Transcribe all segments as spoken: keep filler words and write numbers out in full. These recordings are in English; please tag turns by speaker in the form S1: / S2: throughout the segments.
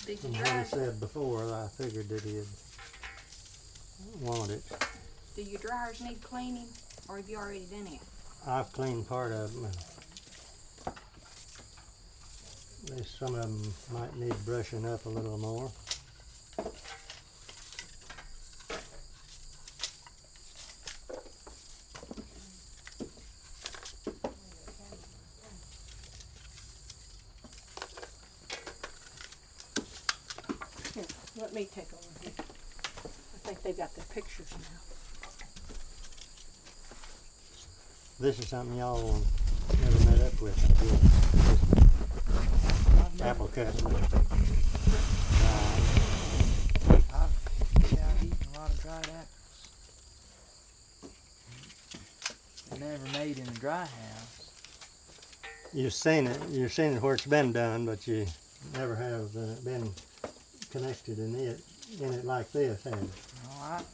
S1: Did you
S2: From what
S1: dry?
S2: he said before, I figured that he'd want it.
S1: Do your dryers need cleaning, or have you already done it?
S2: I've cleaned part of them. There's some of them might need brushing up a little more.
S3: Here, let me take over here. I think they got the pictures now.
S2: This is something y'all never met up with, I guess. Apple cutting. Uh,
S4: I've, yeah, I've eaten a lot of dried apples. They're never made in a dry house.
S2: you've seen it, you've seen it where it's been done, but you never have uh, been connected in it, in it like this, have you?
S4: All right.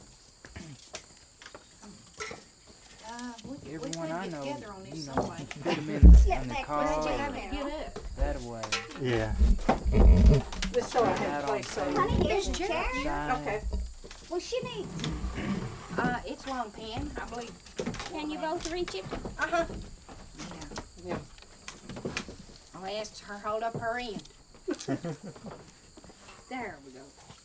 S1: Uh, we, we
S4: Everyone
S1: could
S4: I
S1: get
S4: know,
S1: together on this
S4: you know,
S1: someway.
S4: you can put them in,
S5: Get
S4: in the
S5: back
S4: car
S5: with
S1: Where'd you
S5: you.
S4: or
S1: have to get up?
S4: that away.
S2: Yeah.
S3: This so I
S4: Out
S3: have
S4: on
S3: place so.
S4: sale.
S5: Honey, here's a
S1: Chair.
S5: chair.
S4: Shine.
S3: Okay.
S5: Well, she needs.
S1: Uh, it's long pen, I believe.
S5: Can you both reach it?
S3: Uh-huh.
S1: Yeah.
S3: Yeah.
S1: I'll ask her hold up her end. There we go.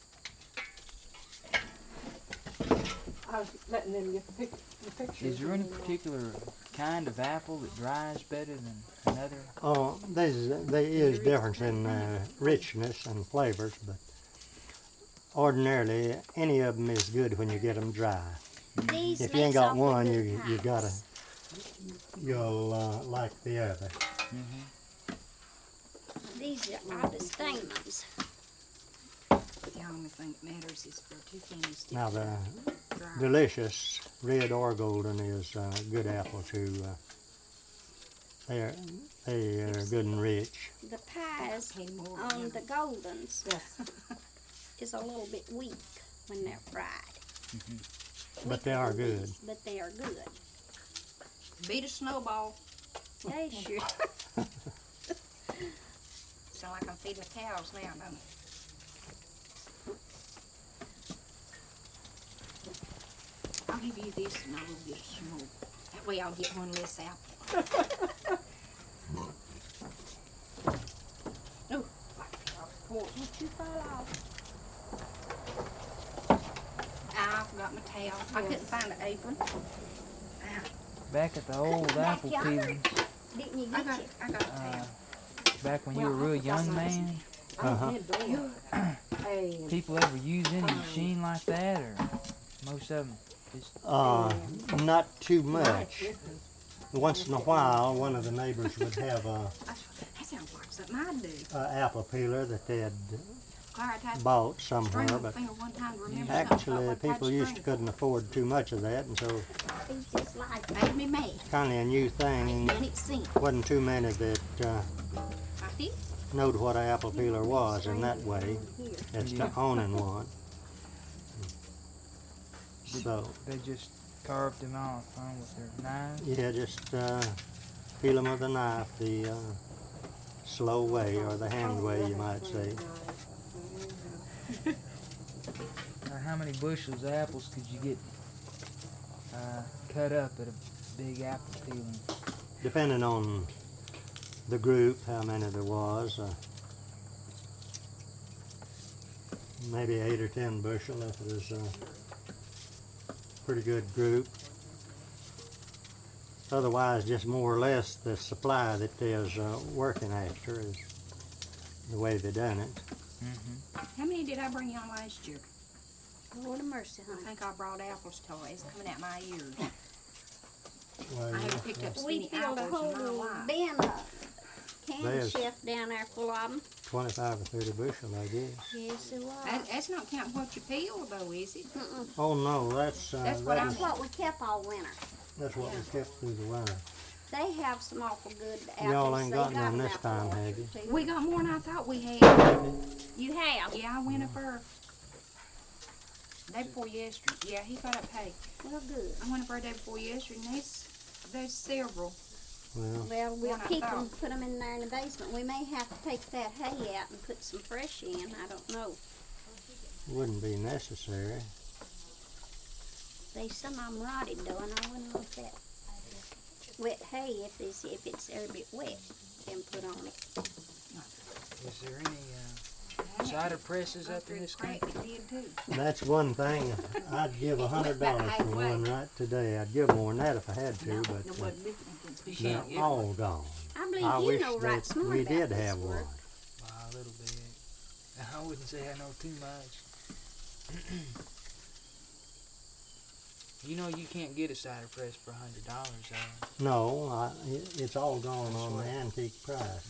S3: I was letting them get the, pic the pictures.
S4: Is there any
S3: and then, uh,
S4: particular kind of apple that dries better than another?
S2: Oh, there's, there is difference in uh, richness and flavors, but ordinarily any of them is good when you get them dry.
S5: These
S2: If you ain't
S5: makes
S2: got
S5: awful
S2: one,
S5: good
S2: you you gotta
S5: pies.
S2: you'll uh, like the other.
S4: Mm-hmm.
S5: These are the steamers.
S1: The only thing that matters is for two things to
S2: Now the
S1: dry.
S2: delicious red or golden is a good apple too. Uh, they're they are good and rich.
S5: The pies
S1: Pay more,
S5: on
S1: yeah.
S5: the goldens
S3: Yes.
S5: is a little bit weak when they're fried.
S2: But they are good.
S5: But they are good.
S1: Beat a snowball.
S5: They sure.
S1: Sound like I'm feeding the cows now, don't it? I'll give you this and I'll get some more. That way I'll get one less apple. Oh,
S5: Won't you fall off?
S1: I forgot my towel. I couldn't find an apron. Ah,
S4: Back at the old
S5: Back
S4: apple
S5: yard.
S4: peeling,
S5: Didn't you
S1: I
S5: get
S1: got,
S5: it?
S1: I got a
S4: uh,
S1: towel.
S4: back when you
S3: Well,
S4: were a real
S3: I forgot
S4: young
S3: something.
S4: man,
S2: Uh-huh.
S3: I did do it. Hey,
S4: people ever use any machine like that, or most of them just
S2: Uh, not too much.
S3: Right.
S2: Once in a while, one of the neighbors would have a,
S1: That sounds like something I'd do.
S2: a apple peeler that they had
S1: Clara tried to
S2: bought
S1: string
S2: somewhere,
S1: my
S2: but
S1: finger one time to remember something.
S2: actually
S1: about what
S2: people
S1: type of
S2: used to
S1: string.
S2: couldn't afford too much of that, and so
S5: It's just like
S1: Made me mad.
S2: kind of a new thing.
S1: And it sink.
S2: Wasn't too many that uh,
S1: I did.
S2: knowed what an apple peeler was in that way, as to owning one. So,
S4: they just carved them off, huh, with their knives.
S2: yeah, just uh, peel them with a knife the uh, slow way, or the hand way, you might say.
S4: Or how many bushels of apples could you get uh, cut up at a big apple peeling?
S2: Depending on the group, how many there was, uh, maybe eight or ten bushel if it was a pretty good group. Otherwise, just more or less the supply that there's uh, working after is the way they done it.
S4: Mm-hmm.
S1: How many did I bring y'all last year?
S5: Lord of mercy,
S1: I
S5: honey.
S1: think I brought apples toys coming out my ears.
S2: Well,
S1: I
S2: yeah,
S1: haven't picked up so
S5: We
S1: many
S5: filled a
S1: apples in my
S5: whole
S1: life.
S5: bin of candy
S2: There's-
S5: chef down there full of them.
S2: twenty-five or thirty bushel, I guess.
S5: Yes, it was.
S1: That, that's not counting what you peel, though, is it?
S5: Mm-mm.
S2: Oh no, that's uh,
S1: That's what
S2: that
S1: I'm-
S2: is-
S5: That's what we kept all winter.
S2: that's what we kept through the winter.
S5: They have some awful good apples.
S2: Y'all ain't
S5: They
S2: got none
S5: them
S2: this
S5: out
S2: time,
S5: for
S2: have you?
S5: too.
S1: We got more than I thought we had.
S5: You have?
S1: Yeah, I went up there day before yesterday. Yeah, he got up, hey,
S5: Well, good.
S1: I went up there day before yesterday, and there's, there's several.
S2: Well,
S5: Well, we'll
S1: What I
S5: keep them,
S1: thought.
S5: put them in there in the basement. We may have to take that hay out and put some fresh in. I don't know.
S2: wouldn't be necessary.
S5: They some of them rotted though, and I wouldn't want that wet hay if it's if it's a bit wet. Then put on it.
S4: Is there any uh, cider presses up in this
S1: Crack
S4: country?
S1: it did too.
S2: That's one thing. I'd give a hundred dollars for one right today. I'd give more than that if I had to,
S1: No,
S2: but
S1: no,
S2: uh,
S1: wasn't looking at them.
S4: Yeah.
S2: they're all gone.
S5: I believe
S2: I
S5: you
S2: wish
S5: know right
S2: that
S5: smart
S2: we
S5: about
S2: did
S5: this
S2: have
S5: work.
S2: one.
S4: Wow, a little bit. I wouldn't say I know too much. You know you can't get a cider press for a hundred dollars, though.
S2: No, I, it, it's all gone on the antique price.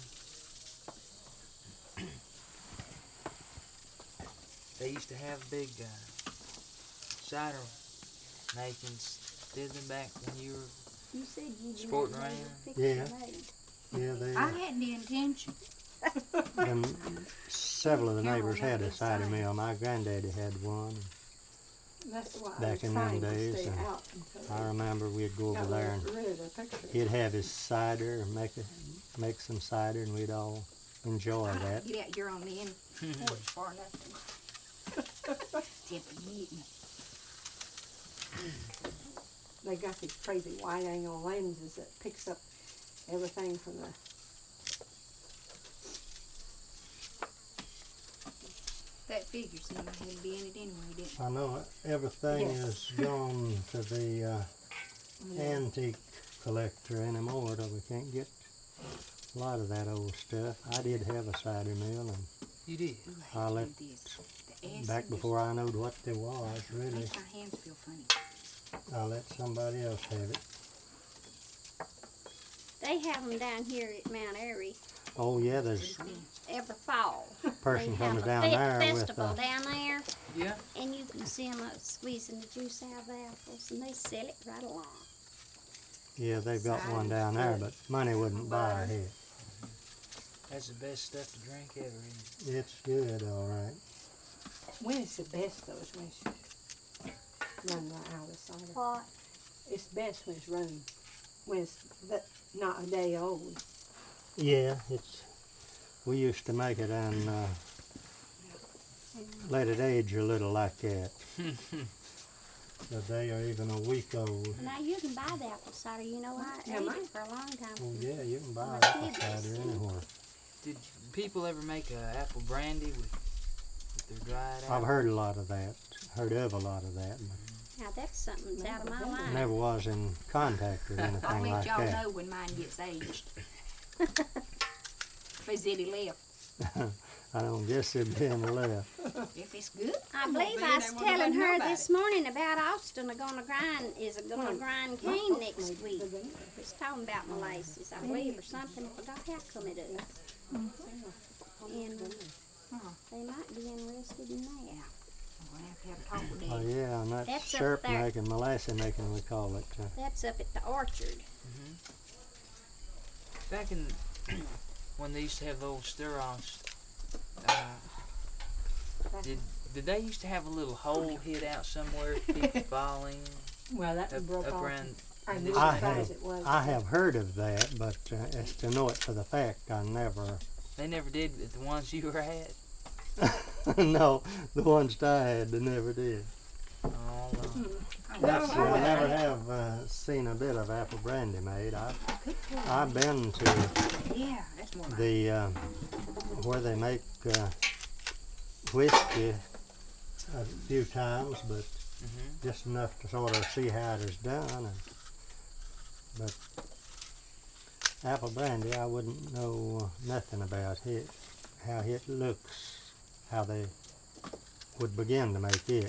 S4: They used to have big uh, cider makings, did them back when you were.
S5: You said you didn't
S4: Sporting
S5: know
S4: around.
S5: the picture
S2: Yeah.
S5: made.
S2: Yeah, they.
S1: I had the intention.
S2: them, several of the
S1: Carol
S2: neighbors had a
S1: knows
S2: cider
S1: cider.
S2: mill. My granddaddy had one.
S3: That's why I
S2: Back
S3: was
S2: in them
S3: trying to
S2: days,
S3: stay
S2: and
S3: out until
S2: I
S3: they
S2: remember we'd go over
S3: got
S2: there and
S3: rid of the pictures.
S2: he'd have his cider, and make it, make some cider, and we'd all enjoy
S1: I
S2: that.
S1: Get out here on the end porch far enough to tip and eat me.
S3: They got these crazy wide angle lenses that picks up everything from the
S1: That figure seemed like it'd be in it anyway, didn't it?
S2: I know everything
S3: Yes.
S2: is gone to the uh, antique collector anymore, though we can't get a lot of that old stuff. I did have a cider mill, and
S4: You did.
S2: I
S1: Ooh, I hate to
S2: let-
S1: do this. The acid
S2: back
S1: is-
S2: before I knowed what there was, really,
S1: Makes my hands feel funny.
S2: I let somebody else have it.
S5: They have them down here at Mount Airy
S2: Oh yeah, there's
S1: What do you think?
S5: every fall.
S2: a person
S5: they
S2: comes
S5: have
S2: down
S5: a fe-
S2: there with
S5: festival
S2: uh,
S5: down there,
S4: Yeah.
S5: and you can see them uh, squeezing the juice out of the apples, and they sell it right along.
S2: yeah, they've got one
S1: Cider's
S2: down there,
S1: good.
S2: but money wouldn't buy it.
S4: That's the best stuff to drink ever, isn't it?
S2: It's good, all right.
S3: when it's the best though is when it's run right out of the cider.
S5: What?
S3: It's best when it's run when it's th- not a day old.
S2: Yeah, it's. We used to make it and uh, let it age a little like that. A day or even a week old.
S5: Now you can buy the apple cider. You know I
S3: Yeah,
S5: ate
S3: mine-
S5: it for a long time.
S2: Oh yeah, you can buy
S5: My
S2: apple
S5: kids
S2: cider
S5: see.
S2: anywhere.
S4: Did people ever make a apple brandy with, with their dried apples?
S2: I've heard a lot of that. Heard of a lot of that,
S5: Now that's something that's out of my
S2: but
S5: line.
S2: never was in contact with
S1: I'll
S2: anything
S1: let
S2: like
S1: y'all
S2: that.
S1: know when mine gets aged. If Zitty left.
S2: I don't guess there'd be any left.
S1: If it's good,
S5: I
S1: well,
S5: believe
S1: then
S5: I
S1: they
S5: was
S1: wouldn't let
S5: telling her
S1: nobody.
S5: this morning about Austin are gonna grind is gonna
S3: Hmm.
S5: grind
S3: My
S5: cane
S3: folks
S5: next
S3: made
S5: week.
S3: the vinegar.
S5: It's talking about molasses, I believe, or something. I forgot how come it is. And uh,
S1: Oh,
S5: they might be interested in that.
S1: I'm gonna have to have a talk with
S2: Oh
S1: Daddy.
S2: yeah, and that's
S5: That's up
S2: syrup
S5: there.
S2: making, molasses making, we call it. Uh,
S5: That's up at the orchard.
S4: Back in when they used to have the old stir-offs, uh, did did they used to have a little hole hid out somewhere to keep falling
S3: Well, that
S4: up,
S3: broke
S4: up
S3: off.
S4: around?
S3: I
S4: in
S3: knew
S4: this
S2: I
S3: what
S4: thing?
S2: have-
S3: size it was.
S2: I have heard of that, but uh, as to know it for the fact, I never.
S4: They never did at the ones you were at.
S2: No, the ones that I had, they never did.
S4: Oh, no.
S1: Oh,
S3: Well,
S2: See, I never have uh, seen a bit of apple brandy made. I, I've been to
S1: Yeah, that's more like
S2: the uh, where they make uh, whiskey a few times, but
S4: Mhm.
S2: just enough to sort of see how it is done. And, but apple brandy, I wouldn't know uh, nothing about it, how it looks, how they would begin to make it.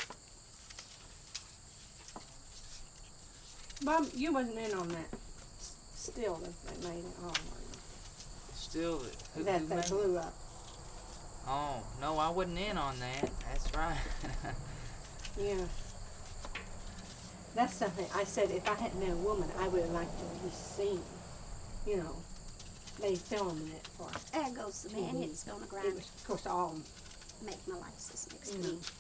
S3: Bob, you wasn't in on that. S- Still, that they made it all.
S4: Still, who, who
S3: That they
S4: made it?
S3: blew up.
S4: Oh no, I wasn't in on that. That's right.
S3: Yeah. That's something I said if I hadn't been a woman, I would have liked to have just seen. You know, they filmed it for.
S5: There goes the man.
S3: Mhm.
S5: It's gonna
S3: It
S5: grind,
S3: was, of course, all.
S5: make molasses next
S3: You know.
S5: week.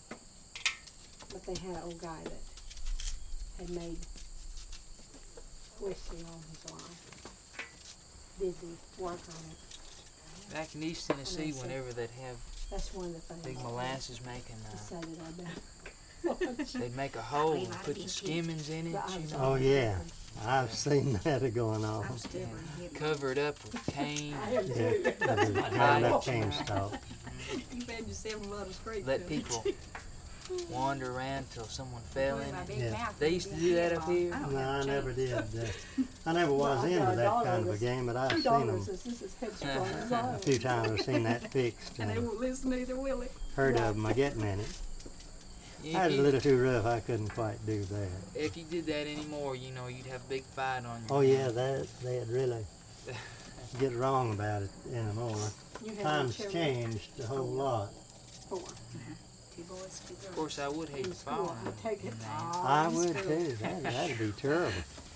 S3: But they had an old guy that had made twisting on his life. Did the work on it.
S4: Back in East Tennessee, whenever they'd have
S3: That's one of the things.
S4: big molasses making, uh,
S3: Decided I better.
S4: they'd make a hole and put the skimmings in it, you know,
S2: Oh yeah, I've seen that going on.
S1: I'm still
S4: and cover it up with cane.
S3: I am
S2: Yeah,
S3: too.
S2: that was ground up cane stalk.
S1: You've had yourself a lot of scrapes.
S4: Let people wander around till someone fell in it.
S2: Yeah.
S4: They used to do that up here?
S2: No, I never did. Uh, I never was
S3: Well, I got
S2: into
S3: a
S2: that
S3: daughter
S2: kind of a
S3: that's-
S2: game, but I've
S3: Two
S2: seen them
S3: daughters, this is headstrong as I
S2: a
S3: am.
S2: few times. I've seen that fixed
S1: And they
S2: and
S1: won't listen either, will they?
S2: heard of them. I getting in it.
S4: If
S2: I was a
S4: you,
S2: little too rough. I couldn't quite do that.
S4: if you did that anymore, you know, you'd have a big fight on you.
S2: Oh yeah, that they'd really get wrong about it anymore.
S3: You have
S2: Times
S3: children?
S2: changed a whole lot.
S3: Four.
S1: Two boys, two
S4: Of
S1: girls.
S4: course, I would hate
S3: In
S4: to
S3: school,
S4: fall in,
S3: I take it.
S4: in that.
S2: I
S1: in
S2: would
S1: school.
S2: too. That, that'd be terrible.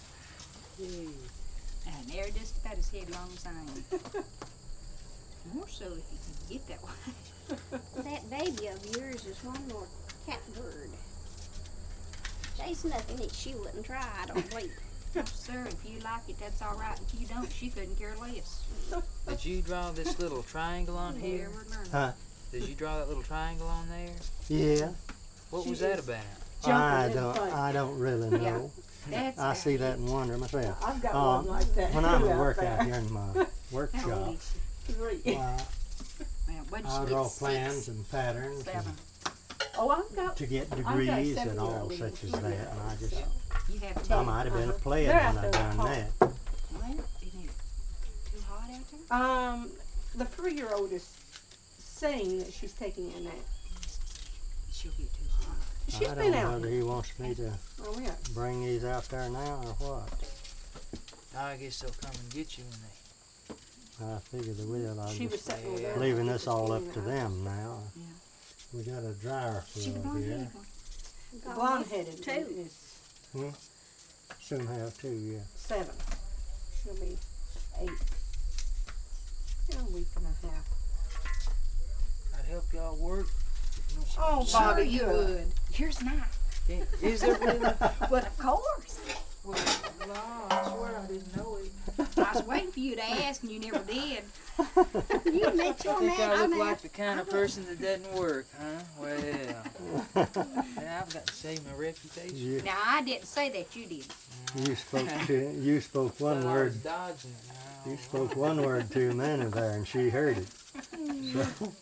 S1: And they're just about as headlong as I am. More so if you can get that way.
S5: That baby of yours is one more catbird. There's nothing that she wouldn't try, I don't believe.
S1: No, sir, if you like it, that's all right. If you don't, she couldn't care less.
S4: Did you draw this little triangle on here?
S1: Never learned.
S2: Huh?
S4: Did you draw that little triangle on there?
S2: Yeah.
S4: What
S3: She
S4: was that
S3: is-
S4: about?
S2: I
S3: Jumping in
S2: don't.
S3: front.
S2: I don't really know.
S1: That's
S2: I see that and wonder myself.
S3: I've got
S2: Uh,
S3: one like that.
S2: When I'm
S3: too
S2: at
S3: out
S2: work
S3: there.
S2: out here in my
S1: How old
S2: workshop,
S1: is she?
S3: Three.
S2: well,
S1: Well, what did
S2: I
S1: she
S2: draw
S1: get?
S2: plans
S1: Six,
S2: and patterns and
S1: seven.
S3: Oh, I've got.
S2: to get
S3: got
S2: degrees
S3: seven
S2: and all
S3: year-olds
S2: such as
S3: in
S2: that.
S3: here,
S2: And I just,
S3: so.
S1: You have two.
S2: I might have been a
S3: Uh-huh.
S2: player
S3: They're
S2: when
S3: out
S2: I
S3: there
S2: done
S3: hot.
S2: that.
S1: Well, isn't it too hot out there?
S3: Um, the three-year-old is saying that she's taking a nap.
S1: She'll get too hot.
S3: She's
S2: I
S3: been
S2: don't know
S3: out.
S2: whether he wants me to
S3: Oh yeah.
S2: bring these out there now or what.
S4: I guess they'll come and get you when they.
S2: I figure they will. I'm
S3: She was
S2: just
S3: sitting over there.
S2: leaving this all up
S3: Cleaning
S2: to
S3: out.
S2: them now.
S1: Yeah.
S2: We got a dryer
S1: She
S2: full
S1: blonde
S2: here.
S1: hair.
S3: The blonde-headed
S5: Two.
S3: one is
S2: Soon have two, yeah.
S3: seven. She'll be eight in a week and a half.
S4: I'd help y'all work.
S3: Oh,
S1: Sure
S3: Bobby,
S1: you
S3: good.
S1: would. Here's mine.
S4: Yeah, is there really?
S1: But of course.
S4: Well, no, I swear I didn't know it.
S1: I was waiting for you to ask and you never did.
S5: You met
S4: I
S5: your
S4: think
S5: man.
S4: I look
S5: I'm
S4: like the kind of person that doesn't work, huh? Well, yeah, I've got to save my reputation.
S2: You,
S1: Now, I didn't say that you did.
S2: you spoke to, you spoke one
S4: Thought I
S2: word.
S4: was dodging it. No.
S2: You spoke one word too many there, and she heard it. So,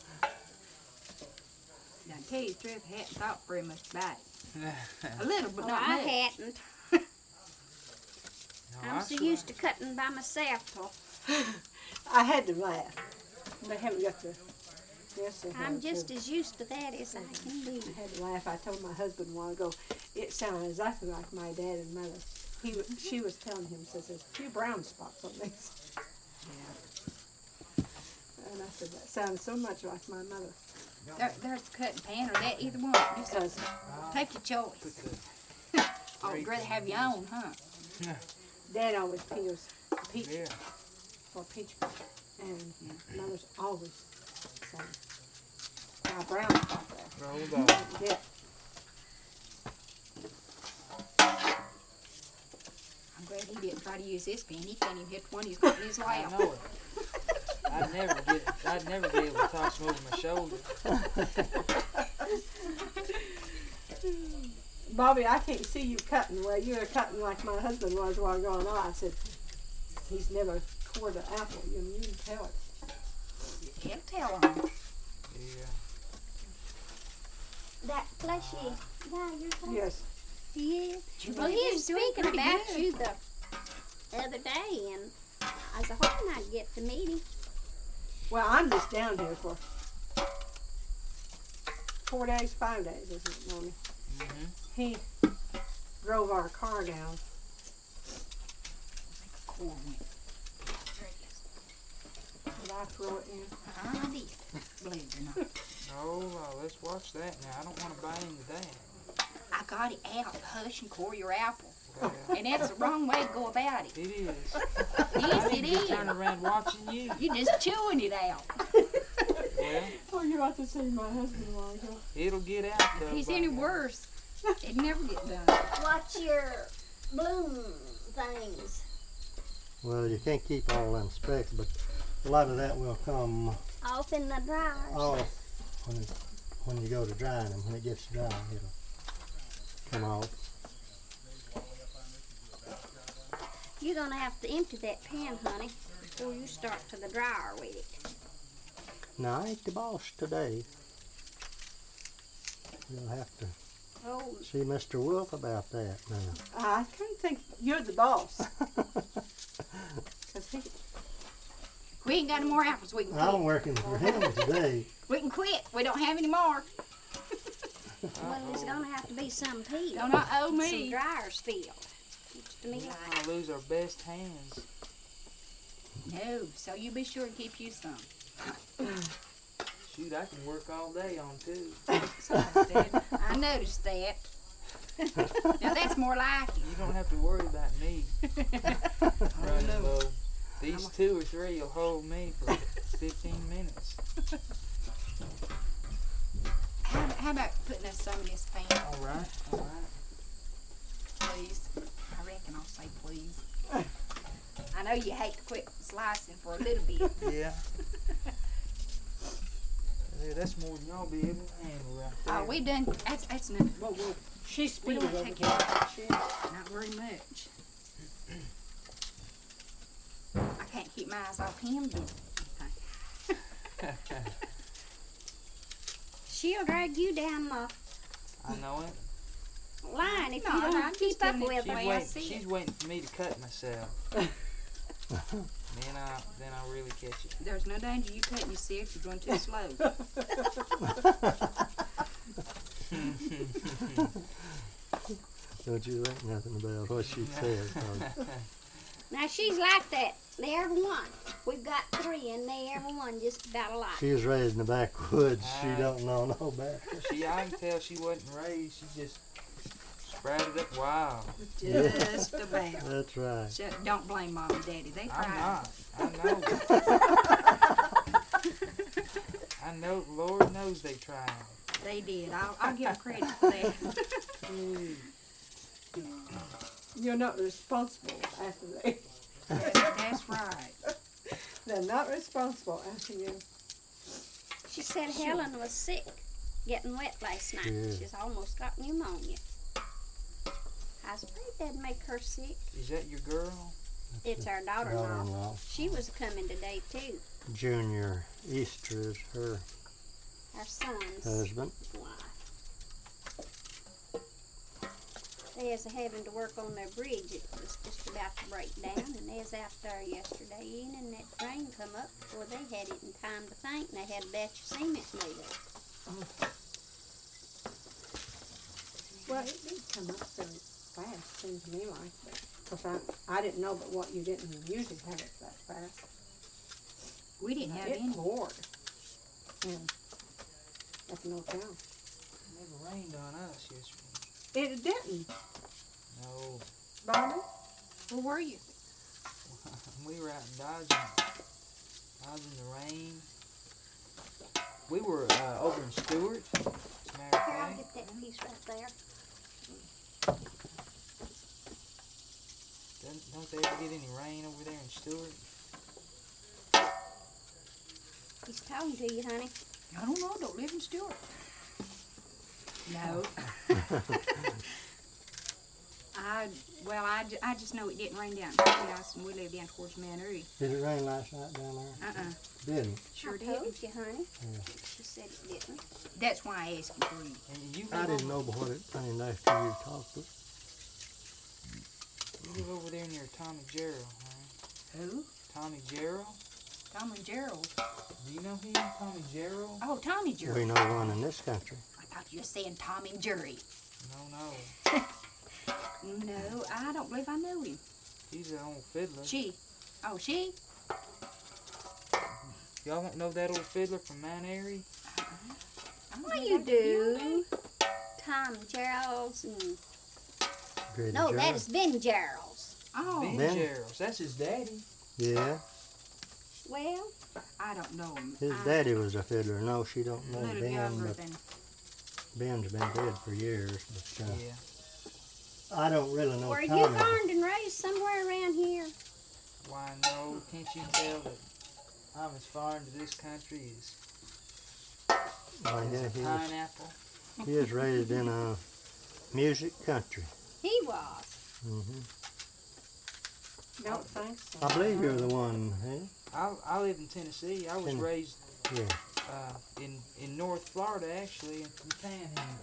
S1: Now, to tell you the truth, I hadn't thought very much about it. A little, but
S5: Oh,
S1: not
S5: I
S1: much.
S5: hadn't.
S4: No,
S5: I'm
S4: I
S5: so
S4: swear.
S5: used to cutting by myself. Till
S3: I had to laugh. They haven't got the. Yes, they have.
S5: I'm just
S3: too.
S5: as used to that as I can be.
S3: I had to laugh. I told my husband a while ago, it sounded exactly like my dad and mother. He, wa- she was telling him, says there's a few brown spots on these. And I said that sounds so much like my mother.
S1: There, there's the cutting pan or that, either one. Just
S3: Because
S1: take your choice.
S4: Put the-
S1: Oh, you'd rather have your own, huh?
S3: Dad always peels peach
S4: Yeah.
S3: for peach cobbler, and mother's always saying, "My brown spot there."
S4: Rolled on.
S3: Yeah.
S1: I'm glad he didn't try to use this pen. He can't even hit one he's got in his
S4: I
S1: lap.
S4: know it. I'd never get. I'd never be able to toss them over my shoulder.
S3: Bobby, I can't see you cutting. Well, you were cutting like my husband was while going on. I said, he's never cored an apple. You, you can tell it.
S1: He'll tell him.
S4: Yeah.
S5: That fleshy guy you're talking
S3: Yes.
S5: Yeah.
S1: You
S5: Well,
S1: really
S5: he
S1: is
S5: was
S1: doing
S5: speaking
S1: pretty
S5: about
S1: good.
S5: you the other day, and I was hoping I'd get to meet him.
S3: Well, I'm just down here for four days, five days, isn't it, Mommy?
S4: Mm-hmm.
S3: He drove our car down.
S1: Corn went. There it is.
S3: Did I throw it in?
S1: I did. Believe it or not.
S4: Oh, uh, let's watch that now. I don't want to bite into that.
S1: I got it out. Hush and core your apple.
S4: Well,
S1: And that's the wrong way to go about it.
S4: it is.
S1: Yes,
S4: I
S1: it
S4: need to turn
S1: is.
S4: around watching you.
S1: You're just chewing it out.
S4: Well,
S3: Oh, you ought to see my husband a while ago.
S4: it'll get out though.
S1: If he's
S4: by
S1: any
S4: now.
S1: worse, it'd never get done.
S5: What's your bloom things.
S2: Well, you can't keep all them specks, but a lot of that will come
S5: Off in the dryers.
S2: off when it, when you go to drying them. When it gets dry, it'll come off.
S5: You're gonna have to empty that pan, honey, before you start to the dryer with it.
S2: Now, I ain't the boss today. You'll have to
S5: Oh,
S2: see Mister Wolf about that now.
S3: I kind of think you're the boss. 'Cause he,
S1: We ain't got any more apples. We can quit.
S2: I'm working for him today.
S1: We can quit. We don't have any more.
S5: well, there's gonna have to be some peeled.
S1: Don't not owe
S5: Some
S1: me.
S5: dryers filled. Looks to me
S4: We're
S5: like.
S4: gonna lose our best hands.
S1: No, so you be sure to keep you some.
S4: Shoot, I can work all day on two.
S1: Sorry, Dad. I noticed that. Now that's more like it.
S4: You don't have to worry about me running
S1: no.
S4: low. These two or three will hold me for fifteen minutes.
S1: How, how about putting us some in this pan,
S4: All right, all right.
S1: please? I reckon I'll say please. I know you hate to quit slicing for a little bit.
S4: Yeah. Yeah, that's more than y'all be able to handle right there.
S1: Oh, we done. That's that's nothing. Whoa, whoa.
S3: she's
S1: We
S3: speeding
S1: don't
S3: over
S1: take
S3: here.
S1: it. Not very much. I can't keep my eyes off him. But
S5: She'll drag you down the
S4: I know it.
S5: line if
S1: No,
S5: you
S1: I'm
S5: don't
S1: just
S5: keep up
S1: doing it
S5: with
S1: the
S4: She's,
S5: her.
S1: way I
S4: wait,
S1: see
S4: she's
S1: it.
S4: waiting for me to cut myself. then I then I really catch it.
S1: There's no danger you cutting yourself. You're going too slow.
S2: Don't you think nothing about what she says. 'cause
S5: Now she's like that. They every one. We've got three and they every one just about alike.
S2: she was raised in the backwoods. She
S4: Ah.
S2: don't know no better.
S4: She, I can tell she wasn't raised. She just sprouted up wild.
S1: Just about.
S2: That's right.
S1: So don't blame mom and daddy. They
S4: I'm
S1: tried.
S4: not. I know. I know. Lord knows they tried.
S1: They did. I'll, I'll give them credit for that.
S3: You're not responsible after they.
S1: That's right.
S3: They're not responsible after you.
S5: She said Helen was sick, getting wet last night.
S2: Yeah.
S5: She's almost got pneumonia. I was afraid that'd make her sick.
S4: Is that your girl?
S5: It's our daughter-in-law.
S2: Daughter-in-law.
S5: She was coming today too.
S2: Junior Easter is her
S5: Our son's
S2: husband.
S5: wife. They was having to work on their bridge. It was just about to break down, and they was out there yesterday evening, and that train come up before they had it in time to think, and they had a batch of cement made up.
S3: Well, it did come up so fast, seems to me like that. Cause I, I didn't know but what you didn't usually have it that fast.
S1: We didn't have
S3: It
S1: any.
S3: poured. And up in Old Town.
S4: It never rained on us yesterday.
S3: It didn't,
S4: No.
S3: Bobby.
S1: Where were you?
S4: We were out dodging, dodging the rain. We were uh, over in Stewart, as a matter of
S5: Here, I'll
S4: fact.
S5: get that piece right there.
S4: Doesn't, don't they ever get any rain over there in Stewart?
S5: He's talking to you, honey.
S1: I don't know. Don't live in Stewart. No. I well, I, ju- I just know it didn't rain down at the house, and we live down towards Mannery.
S2: Did it rain last night down there?
S1: Uh-uh.
S2: Didn't.
S1: Sure
S5: I
S1: did.
S5: told you, honey.
S2: Yeah.
S5: She said it didn't.
S1: That's why I asked you for you.
S4: And you
S2: I
S4: live,
S2: didn't know but what it rained after you talked. But
S4: you live over there near Tommy Gerald, huh?
S1: Who?
S4: Tommy Gerald?
S1: Tom and Gerald.
S4: Do you know him, Tommy Gerald?
S1: Oh, Tommy
S2: we
S1: Gerald.
S2: know one in this country.
S1: I thought you were saying Tom and Jerry.
S4: No, no.
S1: No, I don't believe I know him.
S4: He's an old fiddler.
S1: She. Oh, she?
S4: Y'all don't know that old fiddler from Mount Airy?
S1: I don't
S5: What
S1: know
S5: you
S1: that-
S5: do? Tom Gerald's and
S2: Grady
S5: no, that
S2: Gerald.
S5: is Ben Gerald's.
S1: Oh,
S4: Ben
S2: Ben?
S4: Gerald's. That's his daddy.
S2: Yeah,
S5: Well,
S1: I don't know him.
S2: his
S1: I-
S2: daddy was a fiddler. No, she don't
S1: A
S2: know
S1: little
S2: Ben,
S1: younger
S2: but
S1: than.
S2: Ben's been dead for years. But uh,
S4: Yeah.
S2: I don't really know.
S5: Were you
S2: Tommy.
S5: born and raised somewhere around here?
S4: Why no, can't you tell that I'm as foreign to this country as,
S2: Oh,
S4: as
S2: yeah,
S4: a
S2: he was,
S4: pineapple?
S2: he was raised in a music country.
S5: He was.
S2: hmm
S3: Don't think so.
S2: I believe you're the one, eh?
S4: I, I live in Tennessee. I was
S2: Ten-
S4: raised
S2: Yeah.
S4: uh, in, in North Florida, actually, in the Panhandle.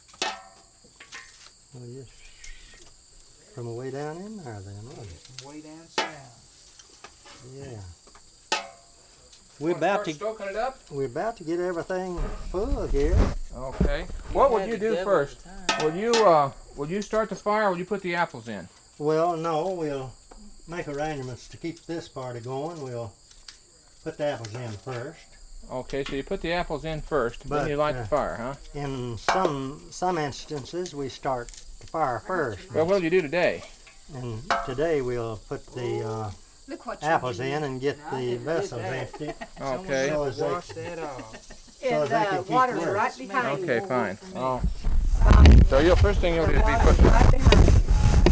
S2: Well, yes. From way down in there then, wasn't it?
S4: Way down south.
S2: Yeah. We're about to
S6: Start stoking it up?
S2: we're about to get everything full here.
S6: Okay. What would
S4: had
S6: you
S4: the
S6: do
S4: devil at
S6: first?
S4: the time.
S6: Will you uh will you start the fire or will you put the apples in?
S2: Well, no, we'll make arrangements to keep this party going. We'll put the apples in first.
S6: Okay, so you put the apples in first,
S2: But,
S6: then you light
S2: uh,
S6: the fire, huh?
S2: In some some instances, we start the fire first.
S6: Well, what will you do today?
S2: And today we'll put the uh,
S1: Look what you
S2: apples
S1: did.
S2: in and get
S4: No, I
S2: the
S4: didn't do
S2: vessels
S4: that.
S2: empty.
S4: Someone
S6: Okay.
S4: had
S2: So
S4: to
S2: is that-
S4: wash that off.
S2: So
S3: And
S2: they
S3: uh,
S2: can keep
S3: water's
S2: warm.
S3: right behind you.
S6: Okay, fine.
S4: Oh.
S3: Behind
S6: So you'll first thing you'll do
S3: The
S6: is be
S3: water's
S6: putting.
S3: right behind you.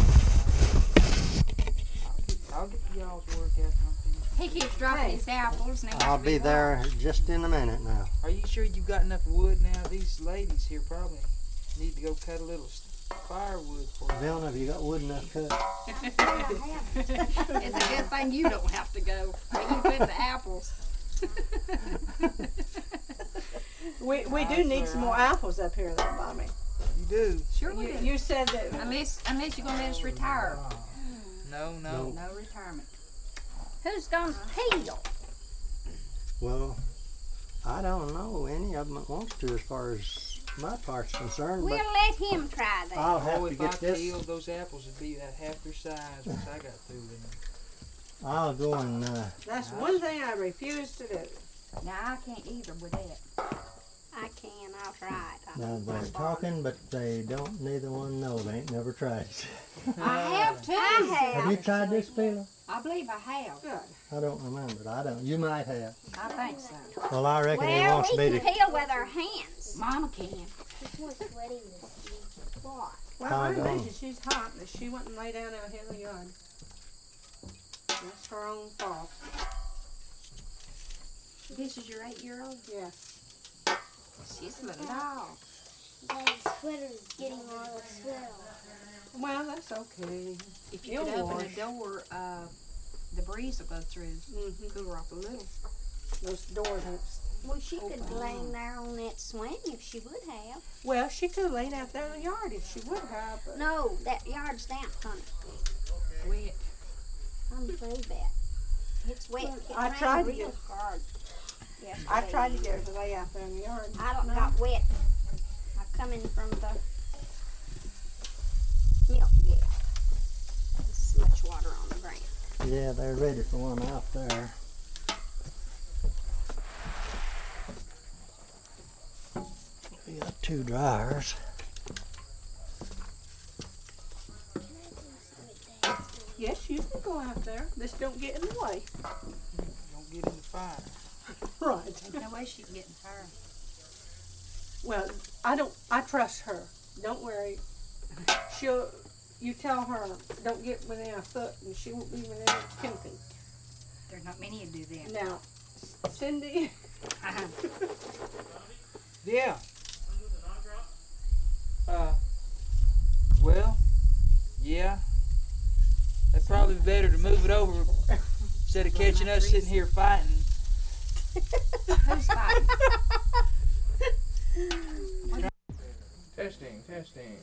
S4: I'll get y'all's work after I'm finished.
S1: He keeps dropping
S3: Hey.
S1: his apples. And they
S2: I'll
S1: have to
S2: be
S1: warm.
S2: there just in a minute now.
S4: Are you sure you've got enough wood now? These ladies here probably need to go cut a little s- firewood for you.
S2: Bill, have you got wood enough cut?
S1: It's a good thing you don't have to go. But you put the apples.
S3: We, we do need some more apples up here though, Bobby.
S4: You do?
S1: Sure we
S3: You,
S1: do.
S3: you said that,
S1: Unless, unless you're going to let us retire.
S4: No, no.
S1: No retirement.
S5: Who's gonna peel?
S2: Well, I don't know any of them that wants to as far as my part's concerned,
S5: We'll
S2: but
S5: let him try that.
S2: I'll have
S4: Oh,
S2: to
S4: if I
S2: get this.
S4: peeled those apples, it'd be at half their size once I got through them.
S2: I'll go and uh,
S3: that's one thing I refuse to do.
S1: Now, I can't either with that.
S5: I can, I'll try it. I
S2: now
S5: don't
S2: they're
S5: mind.
S2: talking, but they don't. Neither one know. They ain't never tried it.
S1: I have too.
S5: I have.
S2: Have you tried this, Peeler?
S1: I believe I have.
S3: Good.
S2: I don't remember. I don't. You might have.
S1: I think so.
S2: Well, I reckon he
S5: Well,
S2: wants
S5: we
S2: me
S5: can
S2: to.
S5: peel with our hands.
S1: Mama can.
S5: What?
S3: Well,
S2: How
S3: I
S2: it going?
S3: imagine she's hot, but she wouldn't lay down out here in the yard. That's her own fault.
S1: This is your eight-year-old?
S3: Yes.
S1: She's a little dog.
S7: The sweater's getting all swell.
S3: Well, that's okay.
S1: If you
S3: You'll
S1: could open
S3: wash.
S1: the door, uh, the breeze will go through.
S3: Mm-hmm.
S1: Cool her off a little.
S3: Those doors aren't.
S5: Well, she could laying there on that swing if she would have.
S3: Well, she could have laid out there in the yard if she would have, but
S5: No, that yard's damp, honey.
S1: Wet.
S5: I'm afraid that. It's wet.
S3: Well,
S5: It
S3: I
S5: rained
S3: tried to
S5: real
S3: get-
S5: hard
S3: I
S5: yesterday
S3: tried to
S5: evening.
S3: get her to lay out there in the yard.
S5: I don't
S3: No.
S5: got wet. I come in from the milk gap. There's much water on the ground.
S2: Yeah, they're ready for one out there. We got two dryers.
S3: Yes, you can go out there. Just don't get in the way.
S4: Don't get in the fire.
S3: Right.
S1: There's no way she can get in the fire.
S3: Well, I don't. I trust her. Don't worry. She'll. You tell her don't get within a foot, and she won't be within ten feet.
S1: There's not many who do that.
S3: Now, Cindy.
S1: Uh-huh.
S4: Yeah. Uh, well, yeah. That'd probably be better to move it over instead of catching us sitting here fighting.
S1: Who's fighting?
S6: Testing, testing.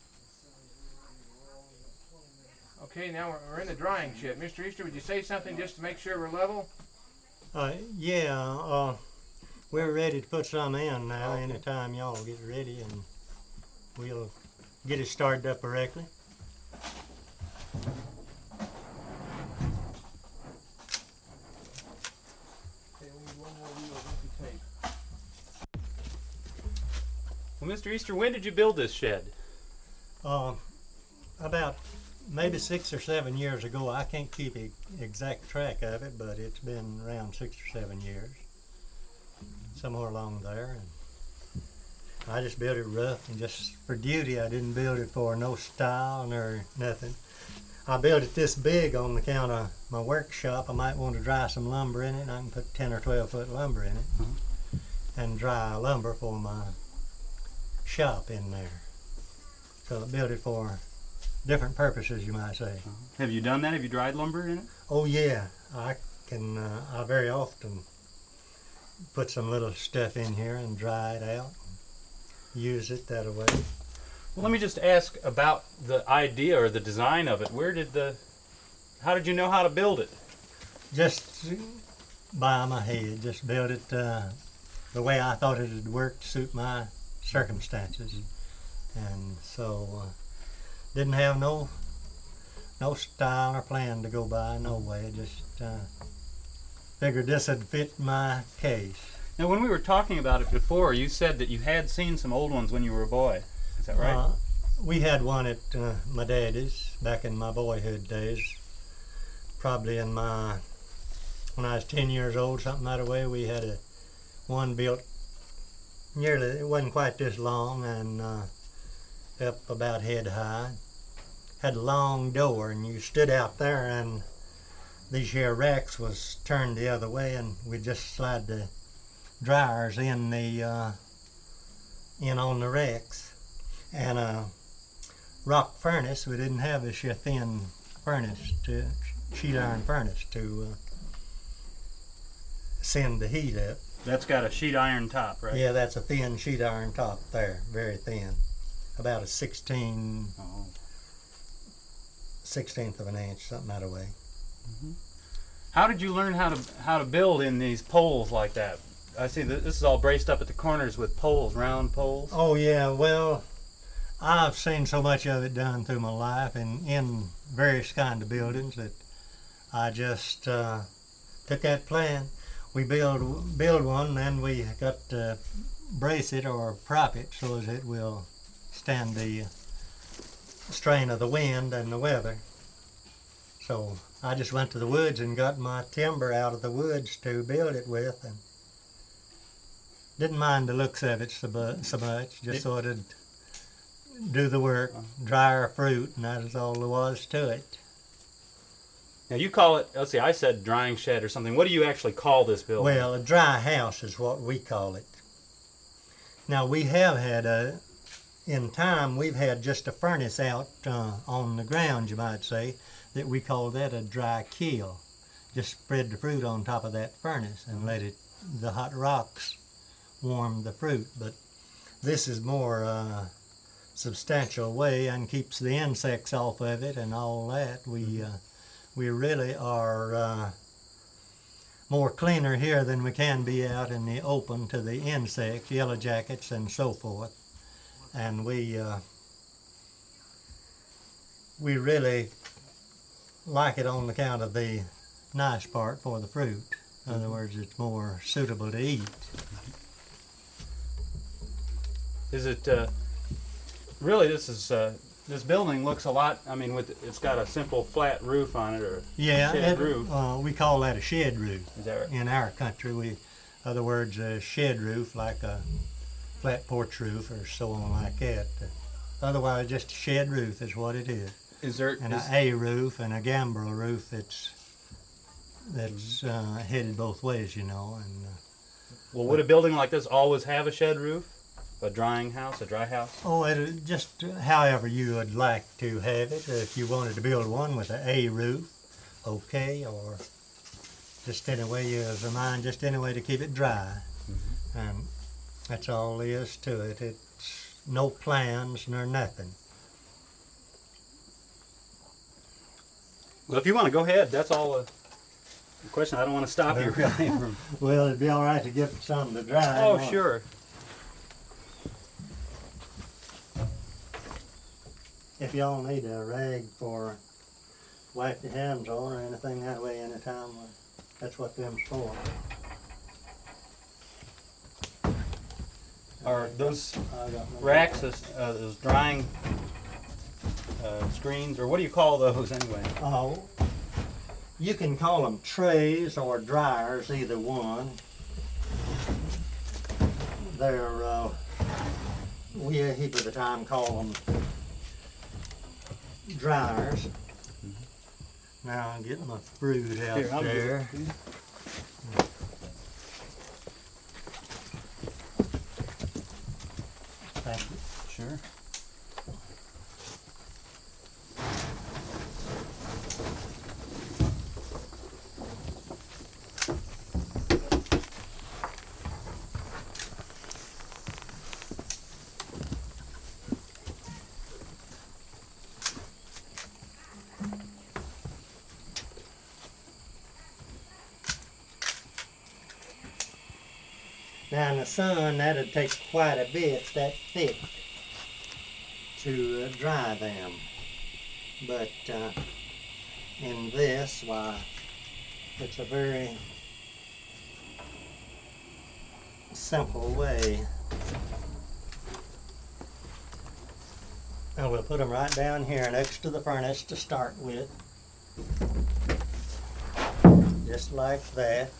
S6: Okay, now we're, we're in the drying shed. Mister Easter, would you say something just to make sure we're level?
S2: Uh, yeah, uh, we're ready to put some in now.
S6: Okay.
S2: Anytime y'all get ready, and we'll get it started up correctly.
S6: Okay, we need one more reel of empty tape.
S8: Well, Mister Easter, when did you build this shed?
S2: Uh, about maybe six or seven years ago. I can't keep e- exact track of it, but it's been around six or seven years, somewhere along there. And I just built it rough and just for duty. I didn't build it for no style nor nothing. I built it this big on the count of my workshop. I might want to dry some lumber in it, and I can put ten or twelve foot lumber in it
S8: Mhm.
S2: and dry lumber for my shop in there. So I built it for different purposes, you might say.
S8: Have you done that? Have you dried lumber in it?
S2: Oh yeah, I can. Uh, I very often put some little stuff in here and dry it out, and use it that way.
S8: Well, let me just ask about the idea or the design of it. Where did the, how did you know how to build it?
S2: Just by my head, just built it uh, the way I thought it would work to suit my circumstances, and so uh, didn't have no no style or plan to go by. No way, just uh, figured this would fit my case.
S8: Now, when we were talking about it before, you said that you had seen some old ones when you were a boy. Is that right?
S2: Uh, we had one at uh, my daddy's back in my boyhood days. Probably in my, when I was ten years old, something that way, we had a one built nearly, it wasn't quite this long, and uh, up about head high. Had a long door, and you stood out there, and these here racks was turned the other way, and we just slide the dryers in the uh, in on the racks. And a rock furnace. We didn't have a sheer thin furnace, to sheet iron furnace to uh, send the heat up.
S8: That's got a sheet iron top, right?
S2: Yeah, that's a thin sheet iron top there, very thin, about a sixteen,
S8: Oh.
S2: sixteenth of an inch, something that way.
S8: How did you learn how to how to build in these poles like that? I see that this is all braced up at the corners with poles, round poles.
S2: Oh yeah, well, I've seen so much of it done through my life and in various kind of buildings that I just uh, took that plan. We build build one, then we got to brace it or prop it so as it will stand the strain of the wind and the weather. So I just went to the woods and got my timber out of the woods to build it with, and didn't mind the looks of it so, bu- so much, just so it'd do the work, dry our fruit, and that is all there was to it.
S8: Now you call it, let's see, I said drying shed or something. What do you actually call this building?
S2: Well, a dry house is what we call it. Now we have had a, in time, we've had just a furnace out uh, on the ground, you might say, that we call that a dry kill. Just spread the fruit on top of that furnace and let it, the hot rocks warm the fruit. But this is more uh, substantial way and keeps the insects off of it and all that. We uh, we really are uh, more cleaner here than we can be out in the open to the insects, yellow jackets and so forth. And we uh, we really like it on account of the nice part for the fruit. In other words, it's more suitable to eat.
S8: Is it uh, really? This is uh, this building looks a lot. I mean, with it's got a simple flat roof on it, or
S2: Yeah,
S8: shed
S2: it-
S8: roof.
S2: Uh, we call that a shed roof.
S8: Is that right?
S2: In our country, we, other words, a shed roof, like a flat porch roof or so on like that. Otherwise, just a shed roof is what it is.
S8: Is there?
S2: And
S8: is-
S2: an A roof and a gambrel roof that's that's uh, headed both ways, you know. And uh,
S8: well, would a building like this always have a shed roof? A drying house, a dry house?
S2: oh, it just however you would like to have it. If you wanted to build one with an A roof, okay, or just any way you have in mind, just any way to keep it dry. And that's all there is to it. It's no plans nor nothing.
S8: Well, if you want to go ahead, that's all the question. I don't want to stop you really. from-
S2: Well, it'd be all right to get some to dry.
S8: oh,
S2: won't it?
S8: sure.
S2: If y'all need a rag for wipe your hands on or anything that way anytime, well, that's what them's for.
S8: Are those
S2: I got my-
S8: racks, those, uh, those drying uh, screens, or what do you call those anyway?
S2: Oh, you can call them trays or dryers, either one. They're uh, we a heap of the time call them dryers. Now I'm getting my fruit out
S8: Here, I'll give it
S2: there.
S8: to you.
S2: Thank you.
S8: Sure.
S2: Now in the sun, that'd take quite a bit, that thick, to uh, dry them. But uh, in this, why, it's a very simple way. And we'll put them right down here next to the furnace to start with. Just like that.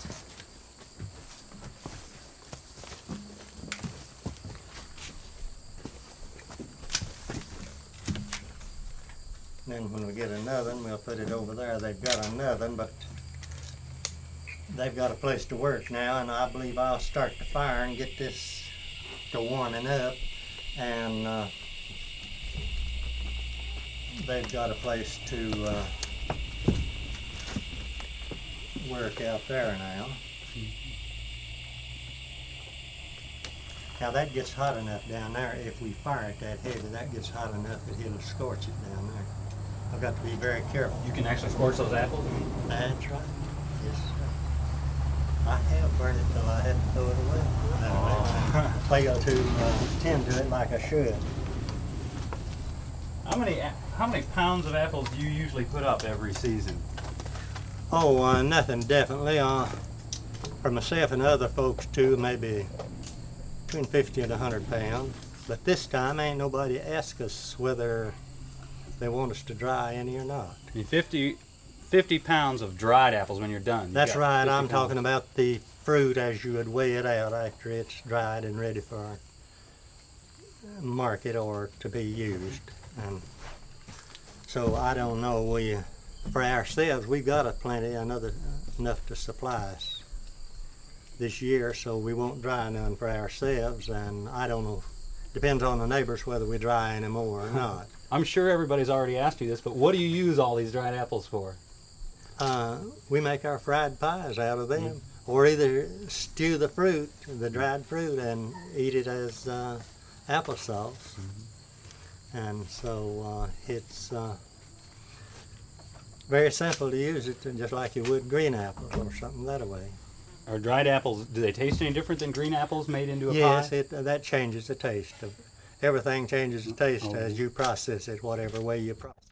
S2: Then when we get an oven, we'll put it over there. They've got an oven, but they've got a place to work now, and I believe I'll start the fire and get this to warming up. And uh, they've got a place to uh, work out there now. Now that gets hot enough down there. If we fire it that heavy, that gets hot enough that it'll scorch it down there. I've got to be very careful.
S8: You can actually scorch those apples?
S2: That's right. Yes, sir. I have burned it till I had to throw it away.
S8: Oh.
S2: I fail to uh, tend to it like I should.
S8: How many a- how many pounds of apples do you usually put up every season?
S2: Oh, uh, nothing definitely. Uh, for myself and other folks too, maybe between fifty and a hundred pounds. But this time, ain't nobody asked us whether they want us to dry any or not.
S8: I mean, fifty, fifty pounds of dried apples when you're done. You
S2: That's
S8: got
S2: right.
S8: fifty
S2: I'm
S8: pounds.
S2: talking about the fruit as you would weigh it out after it's dried and ready for market or to be used. And so I don't know. We, for ourselves, we got a plenty, another enough to supply us this year. So we won't dry none for ourselves. And I don't know. Depends on the neighbors whether we dry any more or not.
S8: I'm sure everybody's already asked you this, but what do you use all these dried apples for?
S2: Uh, we make our fried pies out of them, mm. or either stew the fruit, the dried fruit, and eat it as uh, applesauce. Mm-hmm. And so uh, it's uh, very simple to use it, just like you would green apples or something that way.
S8: Are dried apples, do they taste any different than green apples made into a
S2: yes,
S8: pie?
S2: Yes, it, that changes the taste. Of, everything changes the taste
S8: Oh.
S2: as you process it, whatever way you process it.